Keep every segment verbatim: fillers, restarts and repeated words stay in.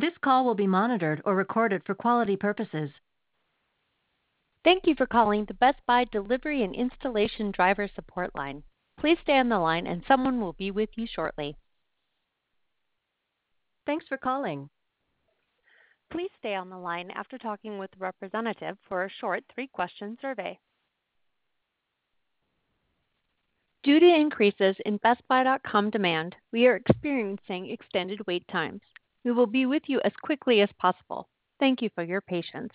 This call will be monitored or recorded for quality purposes. Thank you for calling the Best Buy Delivery and Installation Driver Support Line. Please stay on the line and someone will be with you shortly. Thanks for calling. Please stay on the line after talking with a representative for a short three-question survey. Due to increases in Best Buy dot com demand, we are experiencing extended wait times. We will be with you as quickly as possible. Thank you for your patience.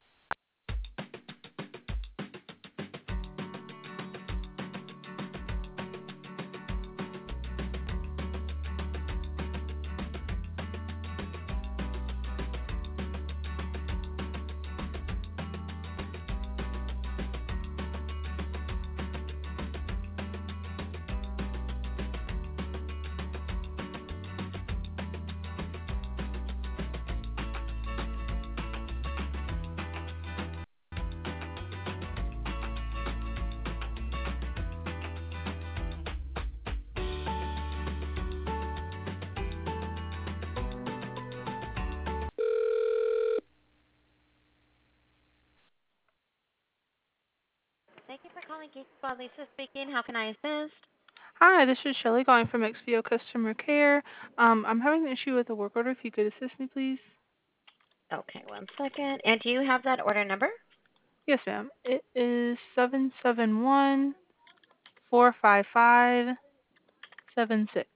Thank you for calling Geek Squad. Lisa speaking. How can I assist? Hi, this is Shelly calling from X V O Customer Care. Um, I'm having an issue with a work order. If you could assist me, please. Okay, one second. And do you have that order number? Yes, ma'am. It is seven seven one four five five seven six.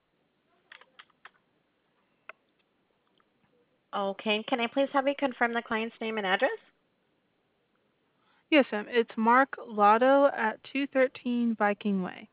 Okay. Can I please have you confirm the client's name and address? Yes, ma'am. It's Mark Lotto at two thirteen Viking Way.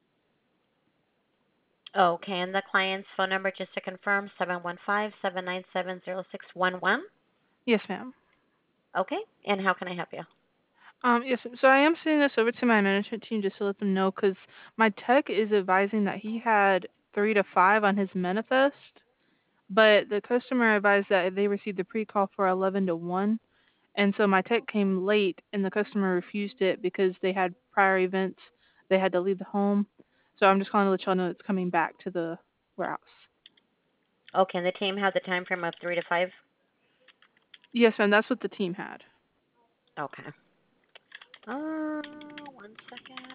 Okay, and the client's phone number, just to confirm, seven one five, seven nine seven, zero six one one. Yes, ma'am. Okay, and how can I help you? Um, yes, ma'am. So I am sending this over to my management team just to let them know because my tech is advising that he had three to five on his manifest, but the customer advised that they received the pre-call for eleven to one. And so my tech came late and the customer refused it because they had prior events. They had to leave the home. So I'm just calling to let y'all know it's coming back to the warehouse. Okay, and the team had the time frame of three to five? Yes, ma'am, that's what the team had. Okay. Uh, one second.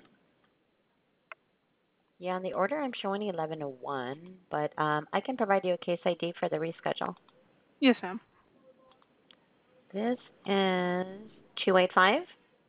Yeah, on the order I'm showing eleven to one, but um, I can provide you a case I D for the reschedule. Yes, ma'am. This is two eight five,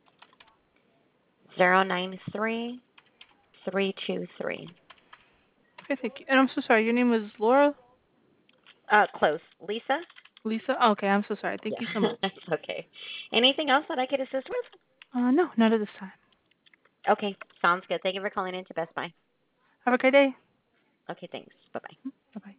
zero nine three, three two three. Okay, thank you. And I'm so sorry, your name was Laura? Uh, close. Lisa? Lisa? Okay, I'm so sorry. Thank Yeah, you so much. that's okay. Anything else that I could assist with? Uh, no, not at this time. Okay, sounds good. Thank you for calling in to Best Buy. Have a great day. Okay, thanks. Bye-bye. Bye-bye.